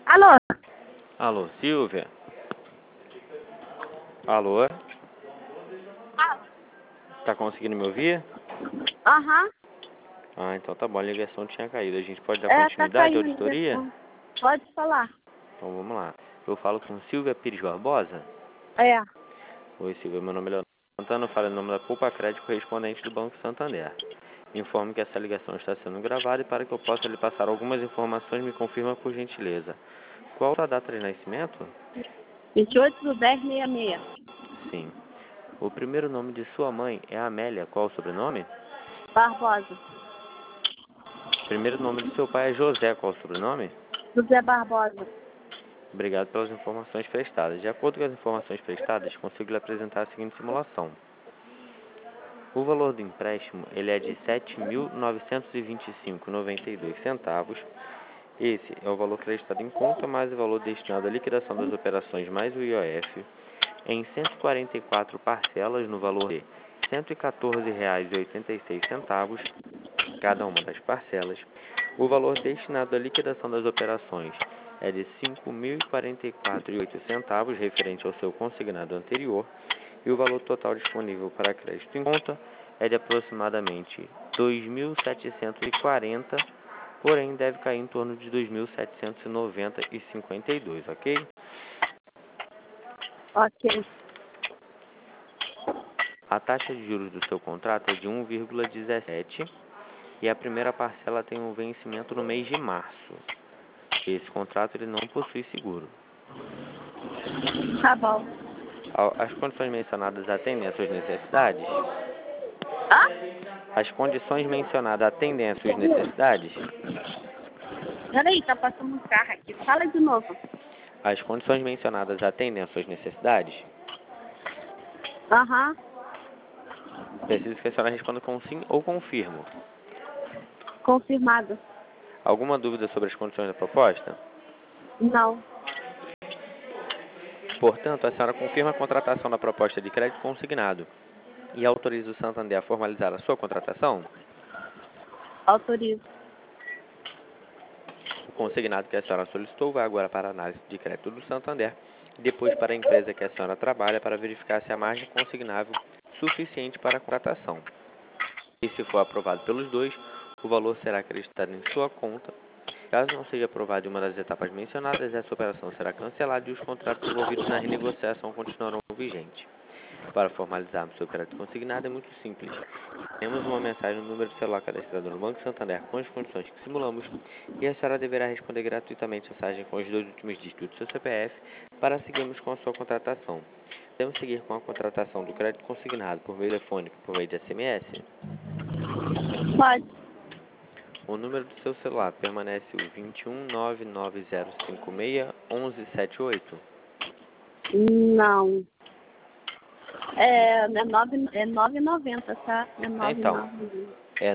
Alô? Alô, Silvia? Alô? Tá conseguindo me ouvir? Aham. Ah, então tá bom, a ligação tinha caído. A gente pode dar Tá continuidade à caindo a auditoria? ligação. Pode falar. Então vamos lá. Eu falo com Silvia Pires Barbosa. É. Oi, Silvia, meu nome é Leonardo Santana, eu falo em nome da Culpa Crédito correspondente do Banco Santander. Informo que essa ligação está sendo gravada e para que eu possa lhe passar algumas informações, me confirma por gentileza. Qual a sua data de nascimento? 28/10/66. Sim. O primeiro nome de sua mãe é Amélia. Qual o sobrenome? Barbosa. O primeiro nome de seu pai é José. Qual o sobrenome? José Barbosa. Obrigado pelas informações prestadas. De acordo com as informações prestadas, consigo lhe apresentar a seguinte simulação. O valor do empréstimo ele é de R$ 7.925,92. Esse é o valor creditado em conta, mais o valor destinado à liquidação das operações mais o IOF, em 144 parcelas no valor de R$ 114,86, cada uma das parcelas. O valor destinado à liquidação das operações é de R$ 5.044,08, referente ao seu consignado anterior, e o valor total disponível para crédito em conta é de aproximadamente R$ 2.740, porém deve cair em torno de R$ 2.790,52, ok? Ok. A taxa de juros do seu contrato é de 1,17 e a primeira parcela tem um vencimento no mês de março. Esse contrato ele não possui seguro. Tá bom. As condições mencionadas atendem às suas necessidades? Hã? As condições mencionadas atendem às suas necessidades? Peraí, tá passando um carro aqui. Fala de novo. As condições mencionadas atendem às suas necessidades? Aham. Preciso que a senhora responda com sim ou confirmo. Confirmado. Alguma dúvida sobre as condições da proposta? Não. Portanto, a senhora confirma a contratação da proposta de crédito consignado e autoriza o Santander a formalizar a sua contratação? Autorizo. O consignado que a senhora solicitou vai agora para a análise de crédito do Santander e depois para a empresa que a senhora trabalha para verificar se a margem consignável suficiente para a contratação. E se for aprovado pelos dois, o valor será acreditado em sua conta. Caso não seja aprovado em uma das etapas mencionadas, essa operação será cancelada e os contratos envolvidos na renegociação continuarão vigentes. Para formalizarmos seu crédito consignado é muito simples. Temos uma mensagem no número de celular cadastrado no Banco Santander com as condições que simulamos e a senhora deverá responder gratuitamente a mensagem com os 2 últimos dígitos do seu CPF para seguirmos com a sua contratação. Podemos seguir com a contratação do crédito consignado por meio telefônico por meio de SMS? Pode. O número do seu celular permanece o 21 990561178? Não. É 9,90, tá? É Então, 9,90. é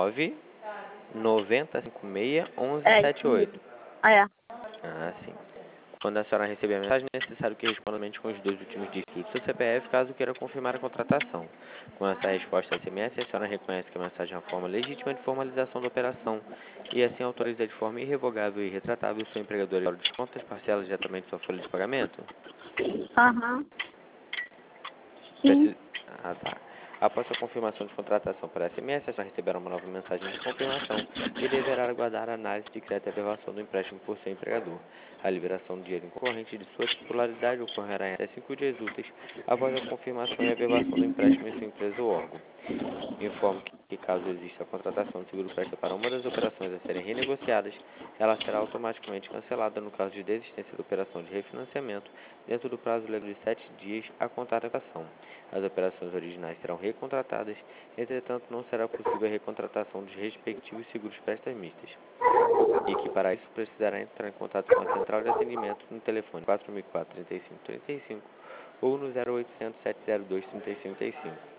990561178. É isso mesmo. É. Ah, sim. Quando a senhora receber a mensagem, é necessário que responda somente com os 2 últimos dígitos do seu CPF, caso queira confirmar a contratação. Com essa resposta SMS, a senhora reconhece que a mensagem é uma forma legítima de formalização da operação e assim autoriza de forma irrevogável e retratável o seu empregador a desconto das parcelas diretamente da sua folha de pagamento? Aham. Sim. Preci- Ah, tá. Após a confirmação de contratação por SMS, a senhora receberá uma nova mensagem de confirmação e deverá aguardar a análise de crédito e aprovação do empréstimo por seu empregador. A liberação do dinheiro em corrente de sua titularidade ocorrerá em até 5 dias úteis após a confirmação e aprovação do empréstimo em sua empresa ou órgão. Informo que caso exista a contratação de seguro presta para uma das operações a serem renegociadas, ela será automaticamente cancelada no caso de desistência da operação de refinanciamento dentro do prazo legal de 7 dias a contar da ação. As operações originais serão recontratadas, entretanto não será possível a recontratação dos respectivos seguros prestas-mistas. E que para isso precisará entrar em contato com a central de atendimento no telefone 4004-3535 ou no 0800 702 3535.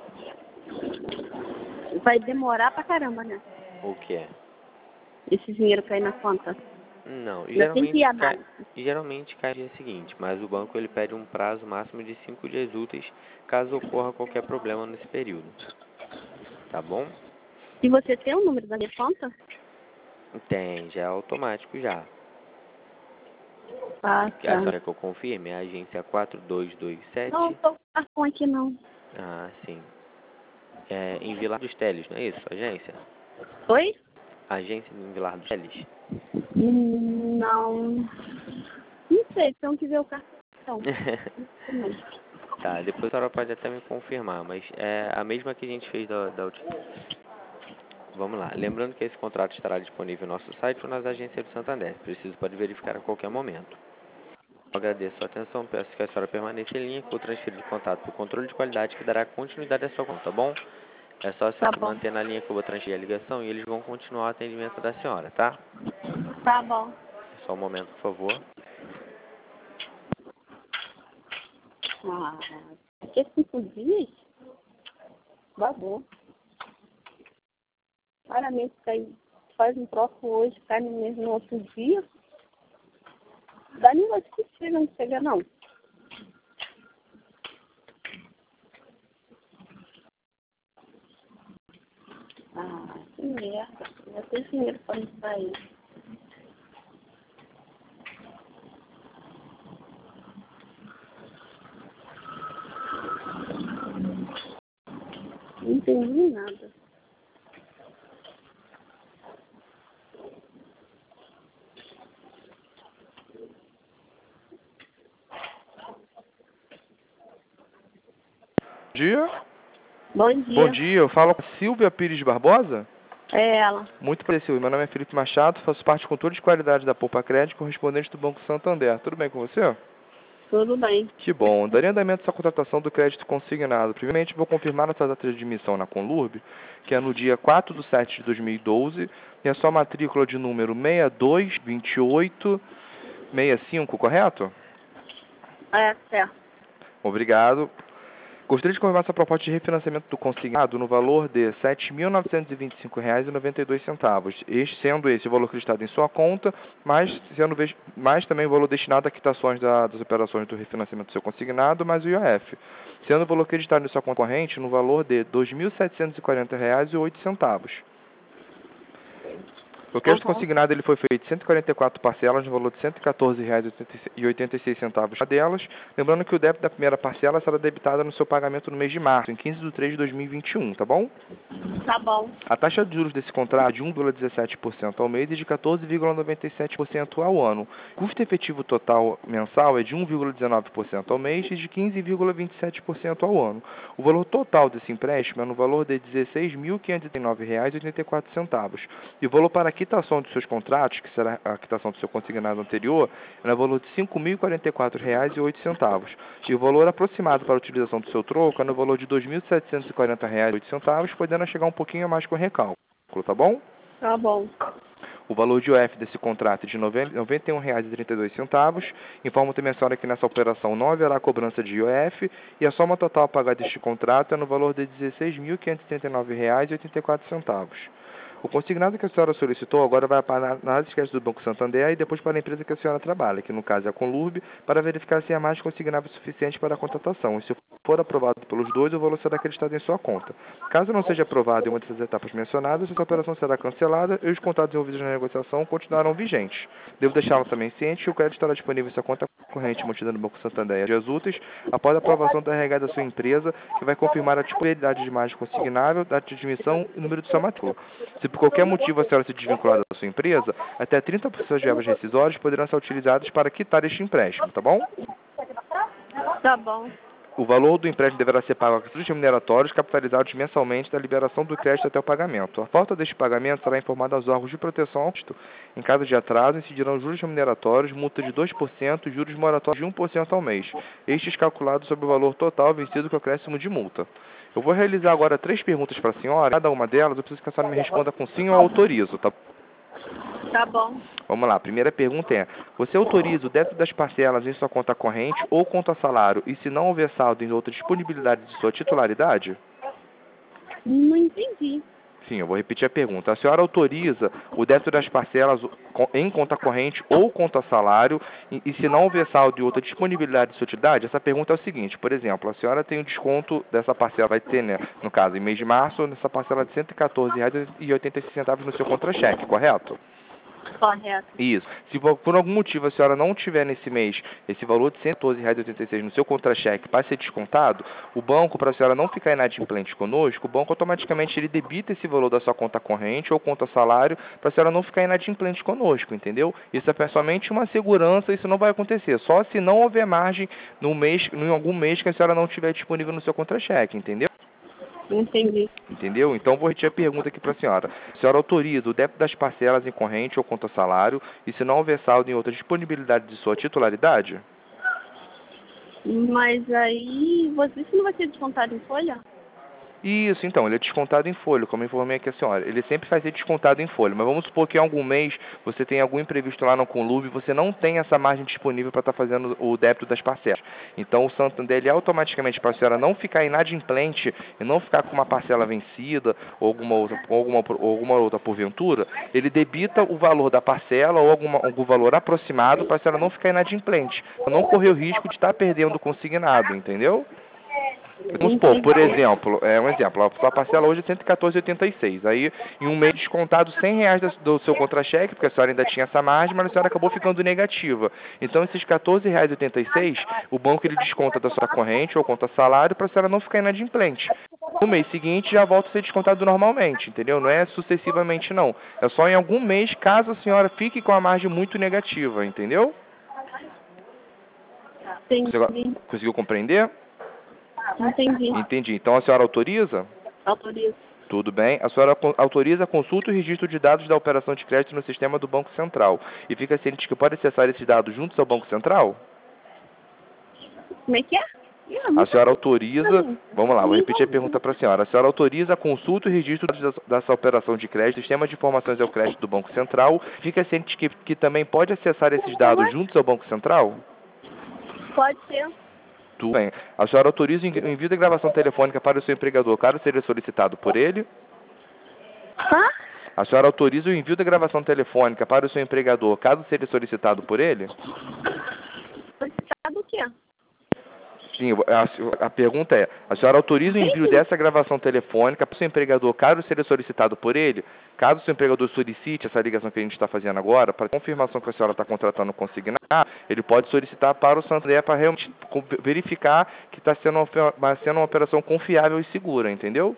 Vai demorar pra caramba, né? O que é? Esse dinheiro cair na conta. Não, Ainda tem que ir análise. geralmente cai no dia seguinte, mas o banco ele pede um prazo máximo de 5 dias úteis caso ocorra qualquer problema nesse período. Tá bom? E você tem o número da minha conta? Tem, já é automático já. Ah, A tá. senhora que eu confirme é a agência 4227. Não, tô com cartão aqui não. Ah, sim. É em Vilar dos Teles, não é isso? Agência? Oi? Agência em Vilar dos Teles. Não. Não sei, tem que ver o cartão. Tá, depois a senhora pode até me confirmar, mas é a mesma que a gente fez da última. Vamos lá. Lembrando que esse contrato estará disponível no nosso site ou nas agências do Santander. Preciso pode verificar a qualquer momento. Agradeço a sua atenção, peço que a senhora permaneça em linha que eu transfiro de contato para o controle de qualidade que dará continuidade à sua conta, tá bom? É só a senhora Tá se bom. manter na linha que eu vou transferir a ligação e eles vão continuar o atendimento da senhora, tá? Tá bom. Só um momento, por favor. Ah, aqui é 5 dias? Babou. Claramente cai, faz um troço hoje, cai no mesmo outro dia. Dá negócio que chega, não chega não. Ah, que merda. Eu tenho dinheiro para isso aí. Não entendi nada. Bom dia. Bom Bom dia. dia, eu falo com a Silvia Pires Barbosa. É ela. Muito prazer, Silvia. Meu nome é Felipe Machado, faço parte do controle de qualidade da Poupa Crédito, correspondente do Banco Santander. Tudo bem com você? Tudo bem. Que bom. Daria andamento essa contratação do crédito consignado. Primeiramente, vou confirmar a sua data de admissão na Conlurb, que é no dia 4/7 de 2012, e a sua matrícula de número 622865, correto? É, certo. Obrigado. Gostaria de confirmar essa proposta de refinanciamento do consignado no valor de R$ 7.925,92, sendo esse o valor acreditado em sua conta, mais também o valor destinado a quitações das operações do refinanciamento do seu consignado, mais o IOF, sendo o valor acreditado em sua conta corrente no valor de R$ 2.740,08. O crédito consignado ele foi feito em 144 parcelas no valor de R$ 114,86 cada delas. Lembrando que o débito da primeira parcela será debitada no seu pagamento no mês de março, em 15/3/2021, tá bom? Tá bom. A taxa de juros desse contrato é de 1,17% ao mês e de 14,97% ao ano. O custo efetivo total mensal é de 1,19% ao mês e de 15,27% ao ano. O valor total desse empréstimo é no valor de R$ 16.509,84. E o valor para a quitação dos seus contratos, que será a quitação do seu consignado anterior, é no valor de R$ 5.044,08. E o valor aproximado para a utilização do seu troco é no valor de R$ 2.740,08, podendo chegar um pouquinho a mais com recálculo, tá bom? Tá bom. O valor de IOF desse contrato é de R$ 91,32. Informo também a senhora que nessa operação não haverá cobrança de IOF e a soma total a pagar deste contrato é no valor de R$ 16.539,84. O consignado que a senhora solicitou agora vai para a análise de crédito do Banco Santander e depois para a empresa que a senhora trabalha, que no caso é a Conlurb, para verificar se é mais consignável o suficiente para a contratação. E se for aprovado pelos dois, o valor será acreditado em sua conta. Caso não seja aprovado em uma dessas etapas mencionadas, essa operação será cancelada e os contratos envolvidos na negociação continuarão vigentes. Devo deixá-la também ciente que o crédito estará disponível em sua conta corrente mantida no Banco Santander em dias úteis, após a aprovação da RH da sua empresa, que vai confirmar a disponibilidade de margem consignável, data de admissão e número de sua matrícula. Se por qualquer motivo a senhora se desvincular da sua empresa, até 30% das verbas rescisórias poderão ser utilizadas para quitar este empréstimo, tá bom? Tá bom. O valor do empréstimo deverá ser pago a juros remuneratórios capitalizados mensalmente da liberação do crédito até o pagamento. A falta deste pagamento será informada aos órgãos de proteção ao crédito. Em caso de atraso, incidirão juros remuneratórios, multa de 2% e juros moratórios de 1% ao mês. Estes calculados sobre o valor total vencido com acréscimo de multa. Eu vou realizar agora 3 perguntas para a senhora. Cada uma delas eu preciso que a senhora me responda com sim ou autorizo, tá? Tá bom. Vamos lá, a primeira pergunta é: você autoriza o débito das parcelas em sua conta corrente ou conta salário e se não houver saldo em outra disponibilidade de sua titularidade? Não entendi. Sim, eu vou repetir a pergunta. A senhora autoriza o débito das parcelas em conta corrente ou conta salário e se não houver saldo em outra disponibilidade de sua utilidade? Essa pergunta é o seguinte, por exemplo, a senhora tem um desconto dessa parcela, vai ter, né, no caso, em mês de março, nessa parcela de R$ 114,86 no seu contra-cheque, correto? Correto. Isso. Se por algum motivo a senhora não tiver nesse mês esse valor de R$ 112,86 no seu contra-cheque para ser descontado, o banco, para a senhora não ficar inadimplente conosco, o banco automaticamente ele debita esse valor da sua conta corrente ou conta salário para a senhora não ficar inadimplente conosco, entendeu? Isso é somente uma segurança, isso não vai acontecer. Só se não houver margem em algum mês que a senhora não tiver disponível no seu contra-cheque, entendeu? Entendi. Entendeu? Então, vou repetir a pergunta aqui para a senhora. A senhora autoriza o débito das parcelas em corrente ou conta salário e se não houver saldo em outra disponibilidade de sua titularidade? Mas aí, isso não vai ser descontado em folha? Isso, então, ele é descontado em folha, como eu informei aqui a senhora. Ele sempre vai ser descontado em folha, mas vamos supor que em algum mês você tem algum imprevisto lá no Conlub e você não tem essa margem disponível para estar fazendo o débito das parcelas. Então, o Santander, ele automaticamente, para a senhora não ficar inadimplente e não ficar com uma parcela vencida ou alguma outra porventura, ele debita o valor da parcela ou algum valor aproximado para a senhora não ficar inadimplente, para não correr o risco de estar perdendo o consignado, entendeu? Vamos supor, por exemplo, a sua parcela hoje é R$ 114,86. Aí, em um mês descontado R$ 100 do seu contra-cheque, porque a senhora ainda tinha essa margem, mas a senhora acabou ficando negativa. Então, esses R$ 14,86, o banco ele desconta da sua corrente ou conta salário para a senhora não ficar inadimplente. No mês seguinte, já volta a ser descontado normalmente, entendeu? Não é sucessivamente, não. É só em algum mês, caso a senhora fique com a margem muito negativa, entendeu? Entendi. Conseguiu compreender? Entendi. Entendi. Então, a senhora autoriza? Autorizo. Tudo bem. A senhora autoriza a consulta e registro de dados da operação de crédito no sistema do Banco Central. E fica ciente que pode acessar esses dados juntos ao Banco Central? Como é que é? A senhora autoriza... Vamos lá, vou repetir a pergunta para a senhora. A senhora autoriza a consulta e registro dessa operação de crédito, sistema de informações ao crédito do Banco Central. Fica ciente que também pode acessar esses dados juntos ao Banco Central? Pode ser. Tudo bem. A senhora autoriza o envio da gravação telefônica para o seu empregador, caso seja solicitado por ele? Hã? A senhora autoriza o envio da gravação telefônica para o seu empregador, caso seja solicitado por ele? Solicitado o quê? Sim, a pergunta é, a senhora autoriza o envio dessa gravação telefônica para o seu empregador, caso seja solicitado por ele? Caso o seu empregador solicite essa ligação que a gente está fazendo agora, para confirmação que a senhora está contratando consignar, ele pode solicitar para o Santander para realmente verificar que está sendo uma operação confiável e segura, entendeu?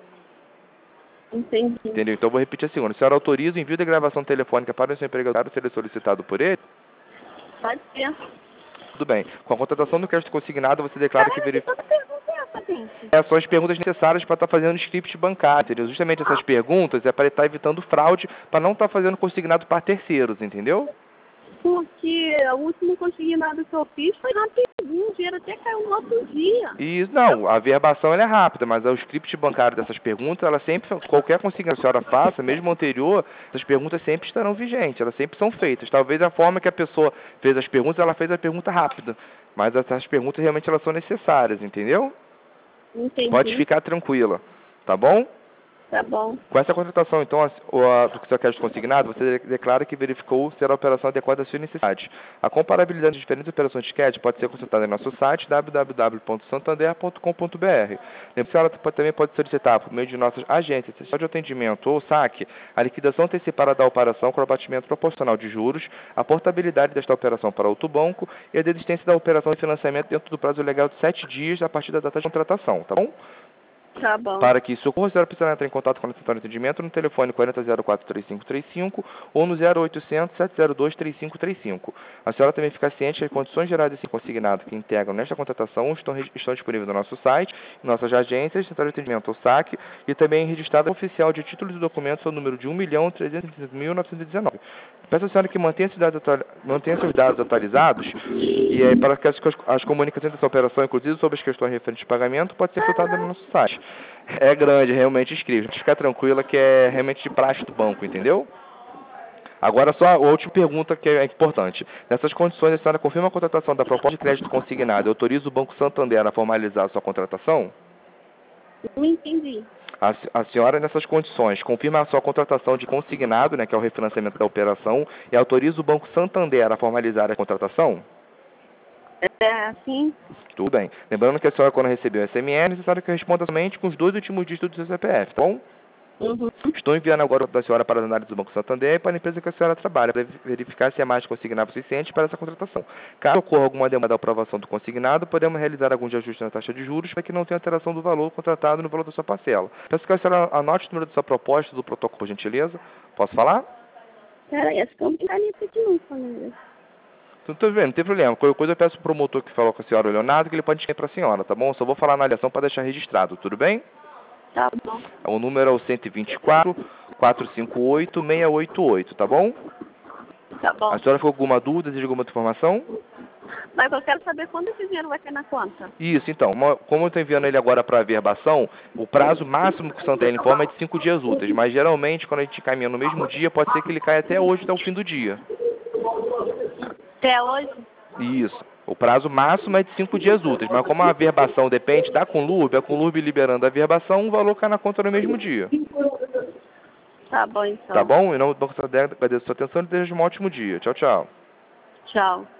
Entendi. Entendeu? Então, vou repetir a segunda. A senhora autoriza o envio da gravação telefônica para o seu empregador, caso seja solicitado por ele? Pode ser. Tudo bem. Com a contratação do crédito consignado, você declara que verifica... Toda pergunta é essa, gente. São as perguntas necessárias para estar fazendo script bancário, entendeu? Justamente essas perguntas é para estar evitando fraude, para não estar fazendo consignado para terceiros, entendeu? Porque o último consignado que eu fiz foi rapidinho, o dinheiro até caiu no outro dia. E não, a verbação ela é rápida, mas o script bancário dessas perguntas, ela sempre, qualquer consignação que a senhora faça, mesmo anterior, essas perguntas sempre estarão vigentes, elas sempre são feitas. Talvez a forma que a pessoa fez as perguntas, ela fez a pergunta rápida, mas essas perguntas realmente elas são necessárias, entendeu? Entendi. Pode ficar tranquila, tá bom? Tá bom. Com essa contratação, então, do que o seu crédito consignado, você declara que verificou ser a operação adequada às suas necessidades. A comparabilidade de diferentes operações de crédito pode ser consultada em nosso site www.santander.com.br. Lembre-se que a senhora também pode solicitar, por meio de nossas agências, sessão de atendimento ou saque, a liquidação antecipada da operação com abatimento proporcional de juros, a portabilidade desta operação para outro banco e a desistência da operação de financiamento dentro do prazo legal de 7 dias a partir da data de contratação, tá bom? Tá bom. Para que isso ocorra, a senhora precisa entrar em contato com a central de atendimento no telefone 4004-3535 ou no 0800-702-3535. A senhora também fica ciente que as condições gerais desse consignado que integram nesta contratação estão disponíveis no nosso site, em nossas agências, central de atendimento ou saque, e também registrada oficial de títulos e documentos ao número de 1.335.919. Peço à senhora que mantenha seus dados atualizados e para que as comunicações dessa operação, inclusive sobre as questões referentes ao pagamento, pode ser consultada no nosso site. É grande, realmente escreve. Fica tranquila que é realmente de praxe do banco, entendeu? Agora só a última pergunta que é importante. Nessas condições, a senhora confirma a contratação da proposta de crédito consignada e autoriza o Banco Santander a formalizar a sua contratação? Não entendi. A senhora, nessas condições, confirma a sua contratação de consignado, né, que é o refinanciamento da operação, e autoriza o Banco Santander a formalizar a contratação? Sim. Tudo bem. Lembrando que a senhora, quando recebeu o SMS, é necessário que responda somente com os 2 últimos dígitos do seu CPF, tá bom? Uhum. Estou enviando agora da senhora para a análise do Banco Santander e para a empresa que a senhora trabalha, para verificar se é mais consignado suficiente para essa contratação. Caso ocorra alguma demanda da aprovação do consignado, podemos realizar alguns ajustes na taxa de juros para que não tenha alteração do valor contratado no valor da sua parcela. Peço que a senhora anote o número da sua proposta, do protocolo, por gentileza. Posso falar? Peraí, acho que eu não caneta de novo, família. Não tô vendo, não tem problema. Qualquer coisa eu peço pro promotor que falou com a senhora, o Leonardo, que ele pode enviar para a senhora, tá bom? Só vou falar na ligação para deixar registrado, tudo bem? Tá bom. O número é o 124-458-688, tá bom? Tá bom. A senhora ficou com alguma dúvida, deseja alguma outra informação? Mas eu quero saber quando esse dinheiro vai ter na conta. Isso, então. Como eu estou enviando ele agora para a averbação, o prazo máximo que o Santander informa é de 5 dias úteis. Mas geralmente, quando a gente caminha no mesmo dia, pode ser que ele caia até hoje, até o fim do dia. Até hoje? Isso. O prazo máximo é de 5 dias úteis. Mas como a averbação depende da Conlurb, a Conlurb liberando a averbação, o valor cai na conta no mesmo dia. Tá bom, então. Tá bom? Em nome do Banco Santander, agradeço a sua atenção e desejo um ótimo dia. Tchau, tchau. Tchau.